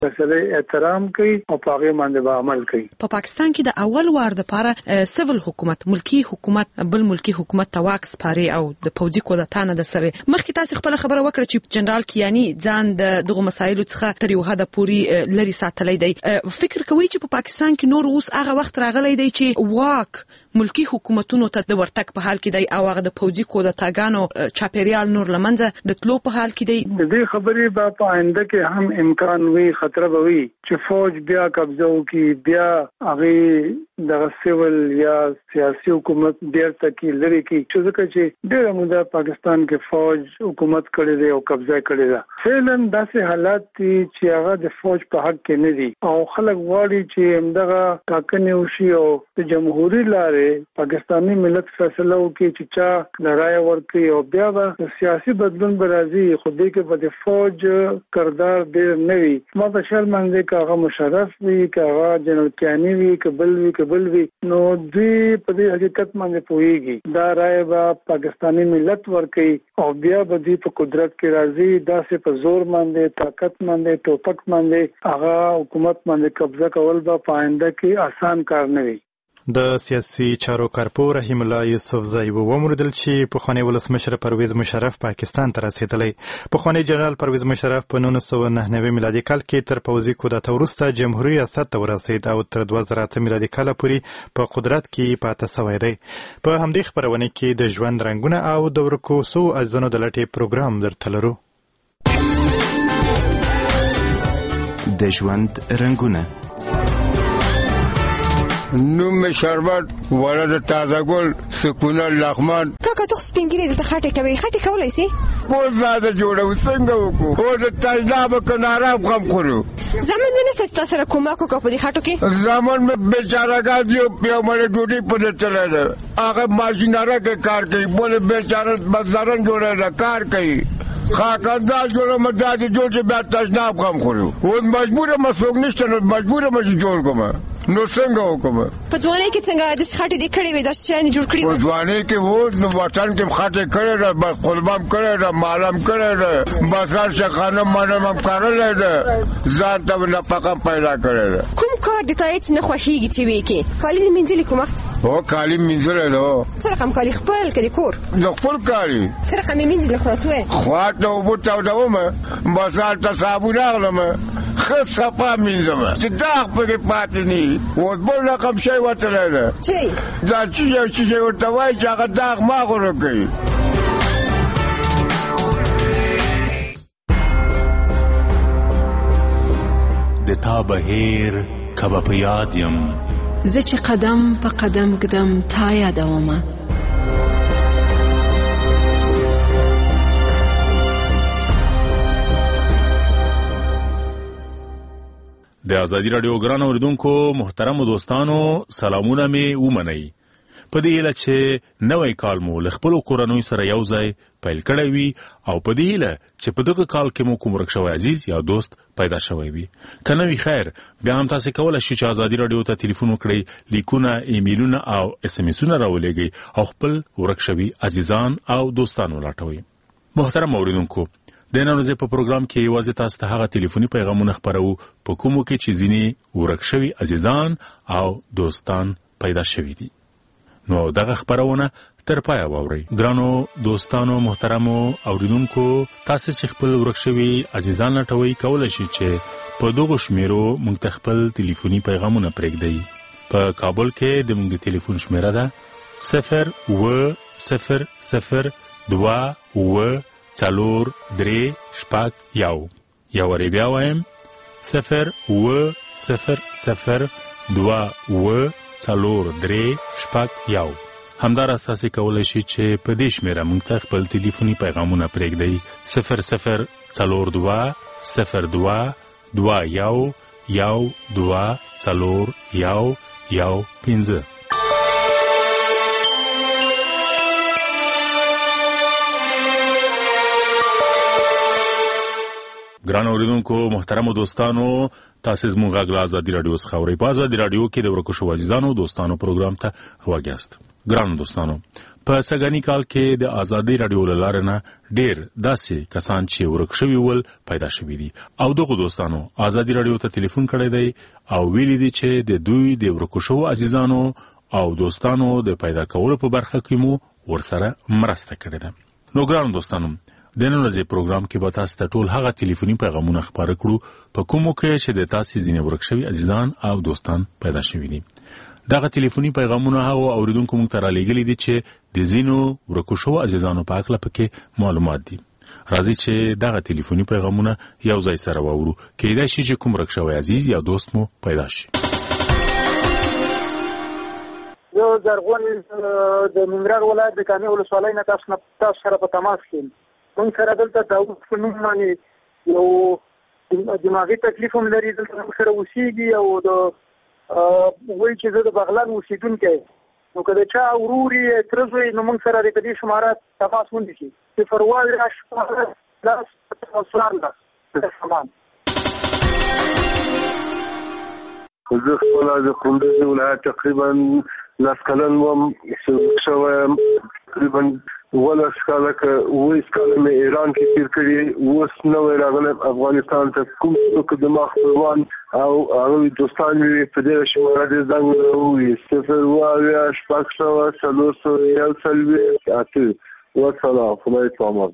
مسله احترام کوي او په هغه باندې عمل کوي. په پاکستان کې د اول وار د لپاره سیول حکومت، ملکی حکومت بل ملکی حکومت تواکس پاري او د پوځي کودتا نه د سوي. مخکې تاسو خپل خبره وکړه چې جنرال کیانی ځان دغه مسایلو څخه تر یو حد پورې لري ساتلی دی. فکر کوي چې په پاکستان کې نور اوس هغه وخت راغلی دی چې واک ملکی حکومتونو ته د ورتګ په حال کې دی او هغه د پوځي کودتاګانو چاپیریال نور لمنځه د تلو په حال کې دی؟ د دې خبرې په آینده کې هم امکان وي، خطر به وي چې فوج بیا قبضه وکړي، بیا هغه د سیول یا سیاسي حکومت ډیر تکي لري کې چې ځکه چې ډیره موده پاکستان کې فوج حکومت کړی دی او قبضه کړی دی. فعلا داسې حالات دي چې هغه د فوج په حق کې نه دي او خلک غواړي چې همدغه ټاکنې وشي او د جمهوریت لارې پاکستانی ملت فیصله وکړي چې چا لړای ورکړي او بیا به سیاسي بدلون به راځي. خو دې کې به د فوج کردار ډېر نه وي. ما ته شرمنده که هغه مشرف وي، که هغه جنرال کیانی وي، که بل وي، نو دوی په دې حقیقت باندې پوهیږي دا رای به پاکستانی ملت ورکړي او بیا به دوی په قدرت کې راځي. داسې په زور باندې، طاقت باندې، ټوپک باندې هغه حکومت باندې قبضه کول به په آینده کې آسان کار نه وي. د سیاسي چارو کارپور رحیم الله یوسفزی وموندل چې پخوانی ولسمشر پرویز مشرف پاکستان ته رسیدلی. پخوانی جنرال پرویز مشرف په 1999 میلادي کال کې تر پوځي کودتا وروسته جمهوریت ریاست ته ورسید او تر 2008 میلادي کال پورې په قدرت کې پاتې شوی دی. په همدې خبرونه کې د ژوند رنګونه او د ورکو سو ازونو د لټې پروګرام درته لرو. د ژوند رنګونه. نوم شربت ولد تازه گل سکونه لغمان. کاکا تو سپینګری د خاطه کوي، خاطه کولای شي مو زاده جوړو څنګه وکړو او د تجربه کناره غم خورو. زمون نه ستا سره کومه کوکا په دې خاطو کې زمون مې بیچاره غاډیو په مړ ګوډي په چلاله هغه ماشیناره کې کار کوي، بوله بیچاره بازارن جوړه کار کوي. خاکنداز جوړه مداد جوړ چې بیا تجربه غم خورو. او مجبور مسوګ نشته، نو مجبور مې جوړ کوم. نو څنګه وکم په ځواني کې څنګه د خاطې د کړي وي د شان جوړ کړی په ځواني کې وو نو وطن کې خاطې کړي را بس قربان کړي را معلوم کړي را بازار شخانه مانم کارل را ځان ته نه پکم پیدا کړي. کوم کار د تایید نه خوښیږي چې وی کې کالي منځلي کوم وخت او کالي منځره نو سره کوم کالي خپل کړي کور نو خپل کالي سره کوم منځلي خورتوي خواته وبو تاو دومه بازار ته صابون اغلم خصفا منځم چې دا په پاتې ني و بل رقم شي وتلله چی دا چې ورته وای چې هغه داغ ما غوړ کوي. د تا بهیر کبه په یاد یم زه چې قدم په قدم قدم تا یادومه. د ازادي رادیو ګران اوریدونکو محترم دوستانو سلامونه می ومنئ. په دې هیله چې نوی کال مو له خپلو کورنیو سره یو ځای پیل کړی وي او په دې هیله چې په دغه کال کې مو کوم ورک شوی عزیز یا دوست پیدا شوی وي. که نه وي خیر بیا هم تاسې کولی شئ چې ازادي رادیو ته تلیفون وکړئ، لیکونه، ایمیلونه او اس ام اسونه راولېږئ او خپل ورک شوي عزیزان او دوستان ولاټوئ. محترم اوریدونکو د نن ورځې په پروګرام کې یوازې تاسو ته هغه ټلیفوني پیغامونه خپرو په کومو کې چې ځینې ورک شوي عزیزان او دوستان پیدا شوي دي. نو دغه خپرونه تر پایه واورئ. ګرانو دوستانو محترمو اوریدونکو تاسو چې خپل ورک شوي عزیزان لټوئ کولی شئ چې په دغو شمیرو موږ ته خپل ټلیفوني پیغامونه پرېږدئ. په کابل کې د موږ د ټلیفون شمیره ده 02002 څلور درې شپږ یو وری بیا وایم 02002 څلور درې شپږ یو. همداراز تاسې کولی شئ چې په دې شمیره موږ ته خپل ټلیفوني پیغامونه پرېږدئ 002 02 21 12 څلور 115. ګران اوریدونکو محترمو دوستانو تاسو زموږ غږ له ازادي رادیو څخه اورئ. په ازادي رادیو کې د ورکو شوو عزیزانو دوستانو پروګرام ته غوږ یاست. ګران دوستانو په سګانی کال کې د ازادي رادیو لاره نه ډیر داسې کسان چې ورک شوي ول پیدا شوي دي او دغه دوستانو ازادي رادیو ته ټلیفون کړی دی او ویلي دي چې د دوی د ورکو شوو عزیزانو او دوستانو د پیدا کولو په برخه کې مو ورسره مرسته کړې ده. نو ګران دوستانو د نن ورځې پروګرام کې به تاسو ته ټول هغه ټلیفوني پیغامونه خبرې کړو په کومو کې چې د تاسو ځینې ورک شوي عزیزان او دوستان پیدا شوي دي. دغه ټلیفوني پیغامونه هغه اوریدونکو موږ ته را لېږلي دي چې د ځینو ورکو شوو عزیزانو په هکله پکې معلومات دي. راځئ چې دغه ټلیفوني پیغامونه یو ځای سره واورو، کېدای شي چې کوم ورک شوی عزیز یا دوست مو پیدا شي. زه زرغون د ننګرهار ولایت د کامې ولسوالۍ نه تاسو سره په تماس کې یم. موږ سره دلته داود په نوم باندې یو دماغي تکلیف هم لري، دلته موږ سره اوسېږي او د وایي چې زه د بغلان اوسېدونکی یم. نو که د چا ورور یې تره زوی نو موږ سره په دې شماره تماس ونیسي 0 زه خپله د کندز ولایت تقریبا 10 کلن وم شوی، تقریبا 12 کاله که 20 کاله مې ایران کې تیر کړي، اوس نوی راغلی افغانستان ته. کوم څوک زما خپلوان او هغوی دوستان مې په دې شماره دې زنګ ووهي 0 والسلام. خدای پامان.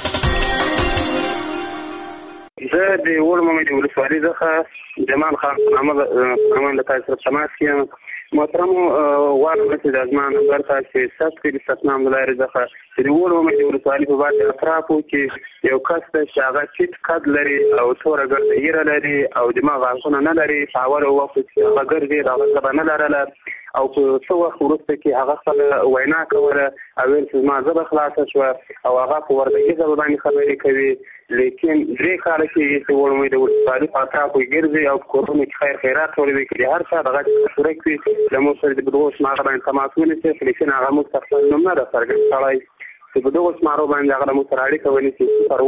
زه د وړمې د ولسوالۍ څخه جمال خان نامه له تاسو سره تماس کې یم. محترم غواړم چې د زما نمبر تاسو ثبت کړئ ستنام د لارې څخه چې د وړمې د ولسوالۍ په بعد اطرافو کې یو کس دی چې هغه چیت قد لري او توره ګرده ایره لري او دماغ غاښونه نه لري. په اوله وخت کې هغه ګرځي هغه ژبه نه لرله او په څه وخت وروسته کې هغه خپله وینا کوله او ویل چې زما ژبه خلاصه شوه او هغه په وردګي ژبه باندې خبرې کوي. لیکن 3 کاله کې چې وړمې د ولسوالۍ په اطرافو کې ګرځي او په کورونو کې خیر خیرات ټولوي کړي، هر چا دغه شرک وي له موږ سره د دغو شماره باندې تماس ونیسي. لیکن هغه موږ ته خپل نوم نه ده څرګند کړی چې په دغو شمارو باندې هغه له موږ سره اړیکه ونیسي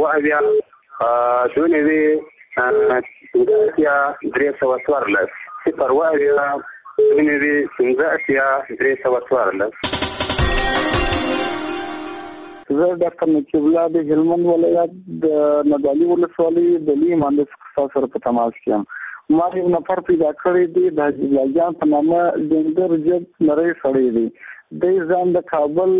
0 زه ډاکټر نقیب الله د هلمند ولایت د نادعلي ولسوالۍ د لوی مهندس سره په تماس کې یم. ما یو نفر پیدا کړی دی د حاجي جان په نامه ډنګر جګ نری سړی دی. د ځان د کابل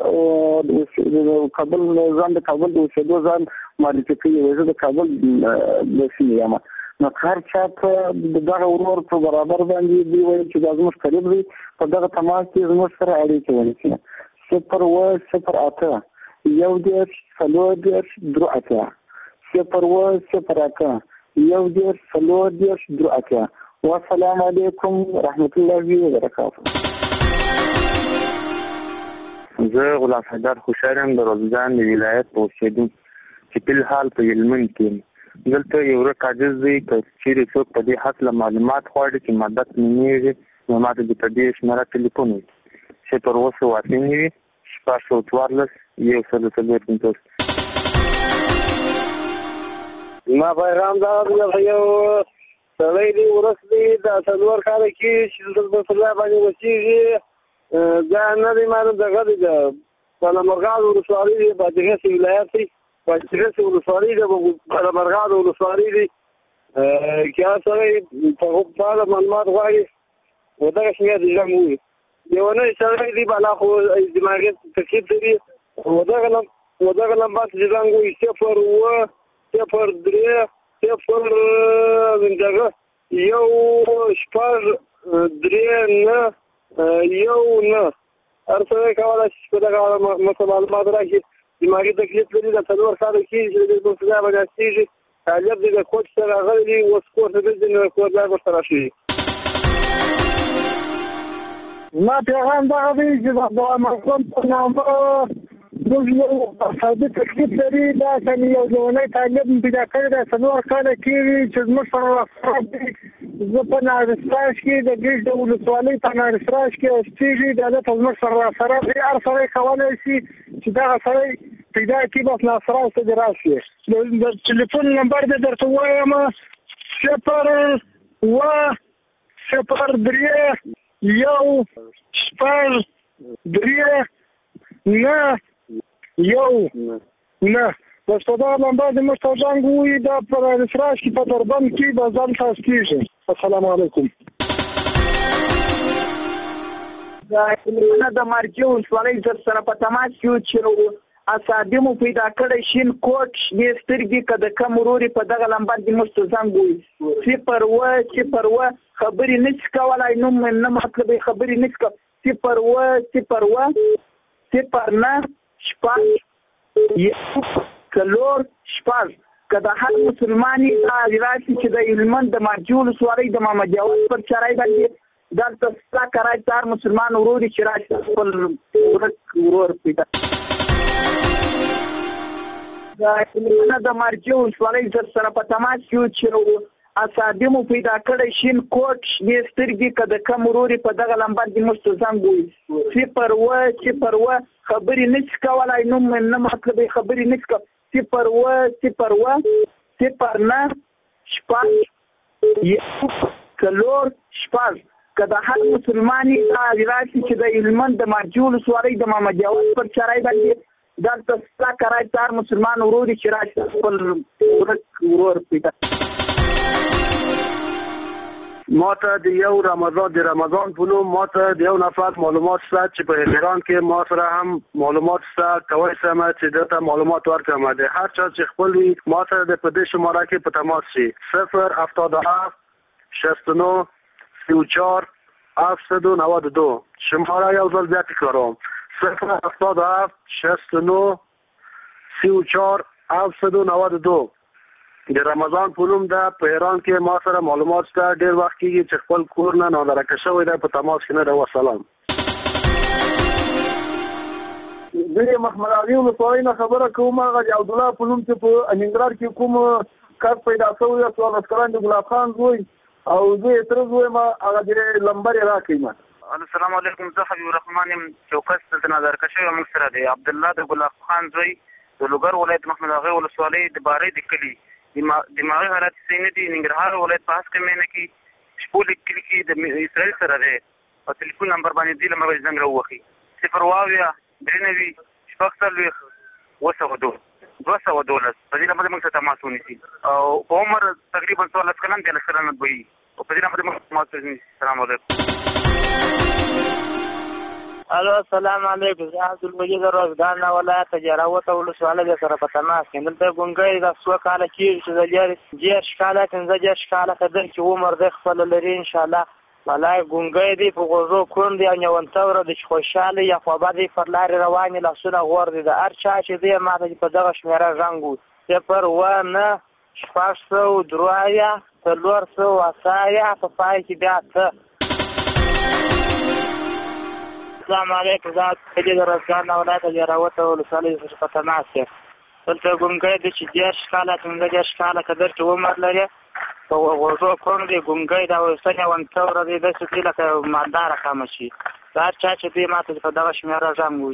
ځان د کابل د اوسېدو ځان معرفي کوي. زه د کابل د سیمې یم. نو هر چا ته دغه ورور په برابر باندې دی وایي چې دا زموږ قریب دی، په دغه تماس کې زموږ سره اړیکې ونیسي. 0 1 0 4 3 0 والسلام علیکم ورحمت الله وبرکاته. زه غلام حیدر خوشحالم د روزګان د ولایت اوسېدونکی چې په حال په هلمند کې دلته یو ورک عاجز دی. که چیرې څوک په دې هکله معلومات غواړي چې مدد نومېږي نو ماته د په دې شماره ټلیفون وکړي 0 14 ما پیغام دا یو سړی دی ورس دی د 4 کاله کې چې د الله باندې وسیږي دا نه دی معلوم دغه دی په مرغاد ولسوالۍ دی په دغه ولایت دی په دغه ولسوالۍ دی په مرغاد ولسوالۍ دی کې سړی په خپل معلومات غواړي و دغه شی دی جمهور یو نه سړی دی بالا خو دماغي تکلیف لري و دغه لمبات چې څنګه 0 دغه یو شپږ 3 نه یو نه هر څه کولای شي په دغه معلومات راکړي. دماغي تکلیف لري د 4 کاله کې چې د دوسرا باندې کېږي طالب دې د کوچ سره غلي او سکور دې نه کور لا ورسره شي. ما پیغام دا دی چې دا مخکون په نامه موږ یو ساده تکلیف لري دا څنګه یو ځواني طالب پیدا کړی دا 4 کاله کې چې موږ سره زه په نارسراش کې د ګیش د ولسوالۍ په نارسراش کې اوسېږي دا د موږ سره هر سره کولای شي چې دا سره پیدا کړي بس نارسراش ته راشي. د ټلیفون نمبر دې درته وایم 0 1 0 3 نه یو نه استادان باندې مستوجان وي دا پر افراش کې په دربند کې بازار خاص کیږي. السلام علیکم. دا کلمه د مرکز ولسوالۍ سره په تماس کې چې اصادمو پیدا کړی شین کوټ دې سترګې کده کم وروري په دغه لمبر کې مستوجان وي چې پروا خبرې نشي کولای نو نه مطلب خبرې نشي چې پروا نه شپږ یو کلور شپږ کدا هر مسلمانی راشي چې د علمند د مرجول سوالي د محمد جواد پر چرای باندې دلته ستا کرای تار مسلمان وروري چې راشي خپل ورور پیدا دا کلمه د مرجول سوالي سره په تماس کې چې اصادمو پیدا کړی شین کوټ دې سترګې کده کم وروري په دغه لمبر کې مستوجان وي چې پروا خبرې نشي کولای نو نه مطلب خبرې نشي چې پروا نه شپږ یو کلور شپږ کدا هر مسلمانی راشي چې د علمند د مرجول سوالي د محمد جواد پر چرای باندې دلته ستا کرای تار مسلمان وروري چې راشي خپل ورور پیدا ماته د یو رمضان په نوم ماته د یو نفر معلومات شته چې په ایران کې ما سره هم معلومات شته کوي سم چې دته معلومات ورکړم د هر چا چې خپل وي ماته د په دې شماره کې په تماس شي 077 69 34 792 شماره یو ځل بیا تکراروم 077 69 34 792 د رمضان په نوم د په ایران کې ما سره معلومات شته ډېر وخت کېږي چې خپل کور نه نادرکه شوی دی په تماس کې نه ده. وسلام. زه محمد علي ولسوالۍ نه خبره کوم. هغه د عبدالله په نوم چې په ننګرهار کې کوم کس پیدا شوی دی څوارلس کلن د ګلاب خان زوی او زه یې تره زوی ما هغه د لمبر یې راکړئ ما. السلام علیکم. زه حبیب الرحمن یم. چوکس دلته نادرکه شوی موږ سره دی عبدالله د ګلاب خان زوی د لوګر ولایت محمد اغا ولسوالۍ د بارې د کلي دماغي حالات سینې دي. ننګرهار ولایت په هسکه مینه کې شپول کلی کې د اسرائیل سره دی او ټلیفون نمبر باندې دی لمبر باندې زنګ راوخی 0 درنوي شپږ څلوېښت 212 په دې نمبر موږ سره تماس ونیسي او عمر تقریبا 14 کلن دی لسرانه وي او په دې نمبر موږ تماس ونیسي. السلام علیکم. الو السلام علیکم. زه عبدالمجید روزګان ولایت جراوت ولسوالۍ سره په تماس کې دلته ګونګی د څو کاله کېږي چې د دېرش کاله 15 کاله قدر چې عمر دی خپل لري انشاءالله والله ګونګی دی په غوږو کوڼ دی او نیونتوره دی چې خوشحاله یا خوابه دی پر لارې روانې لاسونه غور دی د هر چا چې دی ماته په دغه شمېره رنګ و 0 شپږ سوه درویه 480 په پای کې بیا څه. السلام علیکم. زه د روزګان ولایت جراوت ولسوالۍ څخه په تماس یم. دلته ګونګی دی چې 10 کاله 15 کاله قدر چې عمر لري په غوږو کوڼ دی ګونګی دی او څه نیونتوره دی داسې دی لکه مالداره کمه شي د هر چا چې دی ماته په دغه شمېره رنګ و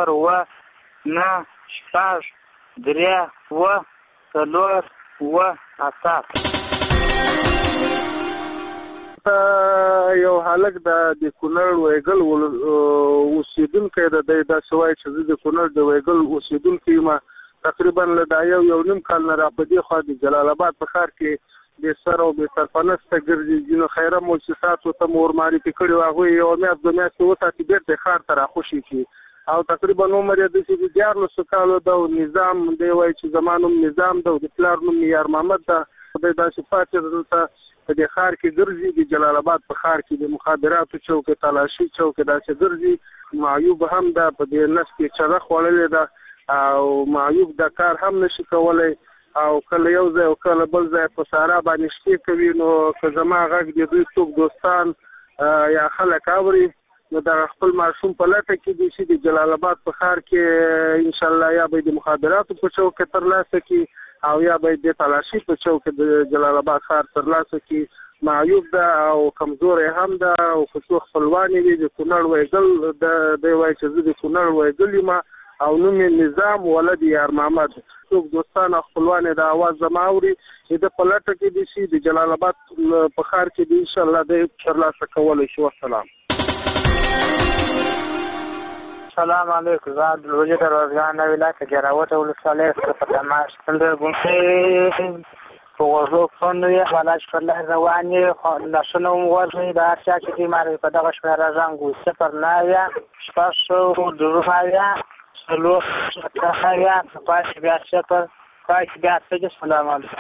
0 9 6 3 یو هلک د کونړ ویګل اوسیدونکی د داسې وایي چې زه د کونړ د ویګل اوسیدونکی یم. تقریبا له دا یو نیم کال نه را په دې خوا د جلال آباد په ښار کې بې سر او بې سرپنسته ګرځي. ځینو خیره موسساتو ته مو ورمعرفي کړي وو هغوی یوه میاشت 2 میاشتې وساتي بېرته یې ښار ته راخوشي کړي او تقریبا عمر یې داسې د 14 کالو ده او نظام دی وایي چې زما نوم نظام ده او د پلار نوم یار محمد ده. دی داسې پاتې دلته په دې ښار کې ګرځي د جلال آباد په ښار کې د مخابراتو چوک تلاشي چوک داسې ګرځي. معیوب هم ده په دې نس کې چغه خوړلې ده او معیوب دا کار هم نشي کولی او کله یو ځای او کله بل ځای په سارا باندې شپې کوي. نو که زما غږ د دوی څوک دوستان یا خلک اوري نو د خپل ماشوم په لټه کې دي چې د جلال آباد په ښار کې انشاءالله یا به د مخابراتو په چوک کې ترلاسه کړي او یا به د تلاشي په چوک د جلال آباد ښار ترلاسه کړي. معیوب ده او کمزوری هم ده او که څو خپلوانې وي د کونړ ویګل دی وایي چې زه د کونړ ویګل یم او نوم یې نظام ولد یار محمد. څوک دوستان او خپلوان د اواز زما اوري چې د په لټه کې دي چې د جلال آباد په ښار کې دي انشاءالله دی ترلاسه کولی شي. والسلام. السلام علیکم. زه عبدالوجید روزګان ولایت ګراوته ولسوالۍ څخه په تماس د ګونګې په وژو فنوي حواله شپله رواني لاسونه وځي د هر چا چې بیماري په دغه شمیره زنګ 09 شپږ دروغایا سلو څخه پاش بیا صفر پاش بیا السلام علیکم.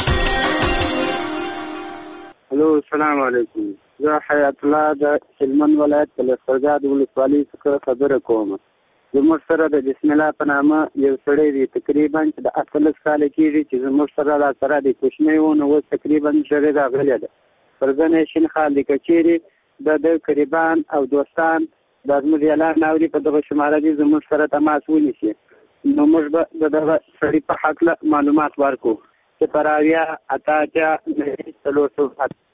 الو السلام علیکم. زه حیات الله د هلمند ولایت د لسرګاد ولسوالۍ څخه خبره کوم. زموږ سره د بسم الله په نامه یو سړی دی تقریبا چې د 18 کال کېږي چې زموږ سره دا سره د کوچنی و نو تقریبا شری راغلی ده. فرزنه شین خال د کچيري د قریبان او دوستان د زموږ اعلان ناوړي په دغه شماره دي زموږ سره تماس ونیسي. نو موږ به دغه سړي په حق معلومات ورکو چې پراویا اتاچا نه تلوسو.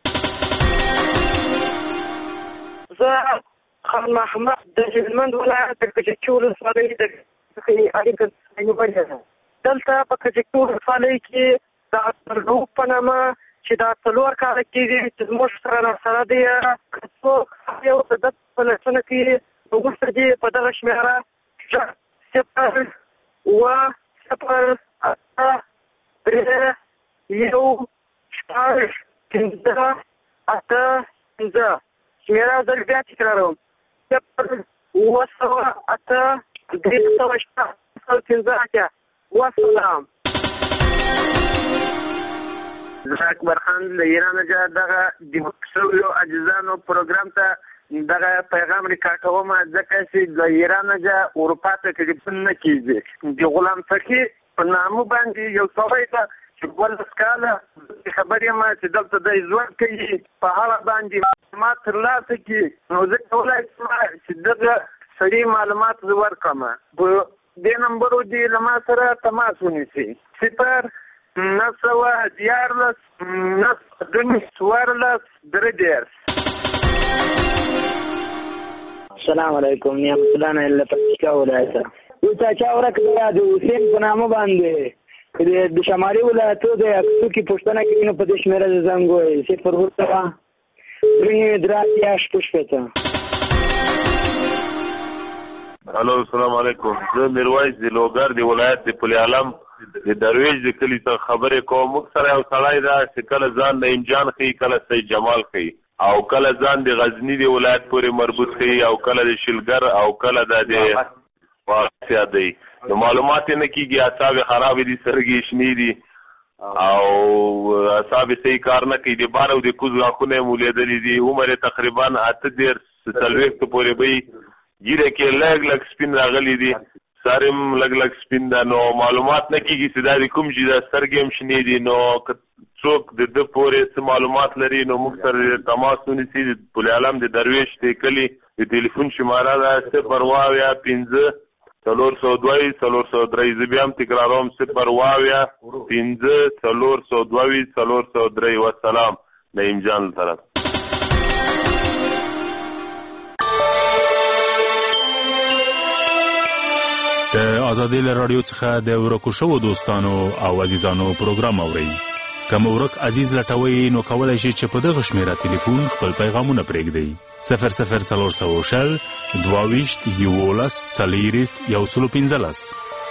زه خان محمد د هلمند ولایت د کجکي ولسوالۍ د اړیکې نیولې ده. دلته په کجکي ولسوالۍ کې د ترلوک په نامه چې دا 4 کاله کېږي چې زموږ سره سره دی څوک یو د په لسنه کې وګورئ چې په دغه شمیره 0 0 8 شمیره زر بیا تکراروم 0 والسلام. زه اکبر خان له ایران څخه دغه د مکسویو اجزانو پروګرام ته دغه پیغام ریکارډ کوم ځکه چې د ایران څخه اروپا ته تلفون نه کیږي. د غلام فقیر په نامه باندې یو سړی ته چې ولس کاله خبرې ما چې دلته د ژوند کوي په هغه باندې معلومات ترلاسه کړي نو زه کولای شم چې دغه سړي معلومات ورکړم. په دې نمبر دی له ما سره تماس ونیسي 0 9 11 9 السلام علیکم. نعمت الله نه له پکتیکا ولایت. یو چا ورکړه د حسین په نامه باندې د شمالي ولایتو د اکسو کې پښتنه کې نو په دې شمیره زنګ وي 0 الو السلام علیکم. زه میرویس د لوګر د ولایت د پل عالم د درویش د کلی څخه خبرې کوم. موږ سره یو سړی دا چې کله ځان د امجان خي کله سید جمال خي او کله ځان د غزنی د ولایت پورې مربوط خي او کله د شلګر او کله د واسیا دی. نو معلومات نه کیږي اعصاب خراب دي سرګي شنی دي او اعصاب صحیح کار نه کوي. د بارو د کوز غاخونه مولیدلې دي. عمر تقریبا 8 سلويخت پورې وي. ګیره کې لګ سپین راغلي دي. سارم لګ سپین دا. نو معلومات نه کیږي چې دا کوم چې دا سرګي هم شنی دي. نو څوک د پورې معلومات لري نو موږ سره تماس ونیسي. د پل عالم د درویش د کلی د ټلیفون شماره ده 0 5 402 403. زه بیا هم تکراروم 0 5 402 403. والسلام. نعیم جان طرف. د آزادۍ له رادیو څخه د ورکو شوو دوستانو او عزیزانو پروګرام اورئ. کوم ورک عزیز لټوي نو کولای شي چې په دغه شمیره ټلیفون خپل پیغامونه پرېږدئ 00300 22 11 40 115.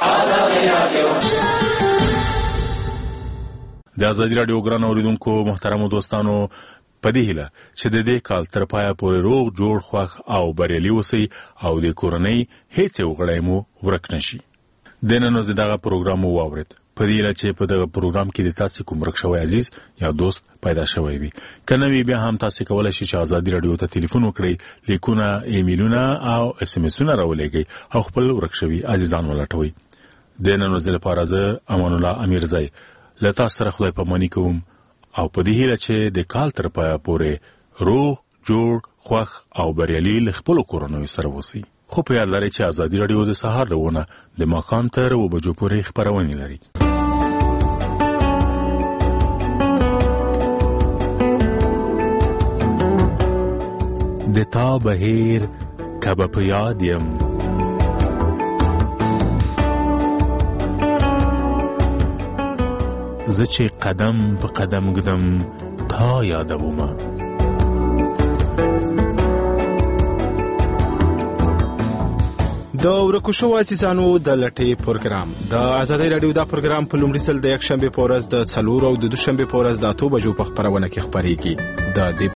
د آزادۍ رادیو ګران اوریدونکو محترمو دوستانو په دې هیله چې د دې کال تر پایه پورې روغ جوړ خوښ او بریالي اوسئ او د کورنۍ هیڅ یو غړی مو ورک نشي. د نن ورځې دغه پروګرام واورید. په دې هیله چې په دغه پروګرام کې د تاسو کوم ورک شوی عزیز یا دوست پیدا شوی وي. که نه وي بیا هم تاسو کولای شئ چې آزادۍ رادیو ته ټلیفون وکړئ، لیکونه، ایمیلونه او اس ام اسونه راولېږئ او خپل ورک شوي عزیزان ولټوئ. د نن ورځې لپاره زه امان الله امیرزی له تاسو سره خدای پاماني کوم او په دې هیله چې د کال تر پایه پورې روغ جوړ خوښ او بریالي له خپلو کورنیو سره اوسئ. خو په یاد لرئ چې آزادۍ رادیو د سهار له 9 د ماښام تر 9 بجو پورې خپرونې لري. د تا بهیر کبه په یاد یم زه چې قدم په قدم ږدم تا یادومه د ورکو شوو عزیزانو د لټې پروګرام د آزادۍ رادیو دا پروګرام په لومړي ځل د یک شنبه په ورځ د 4 او د دوشنبه په ورځ د 8 بجو په خبرونه کې خبريږي. د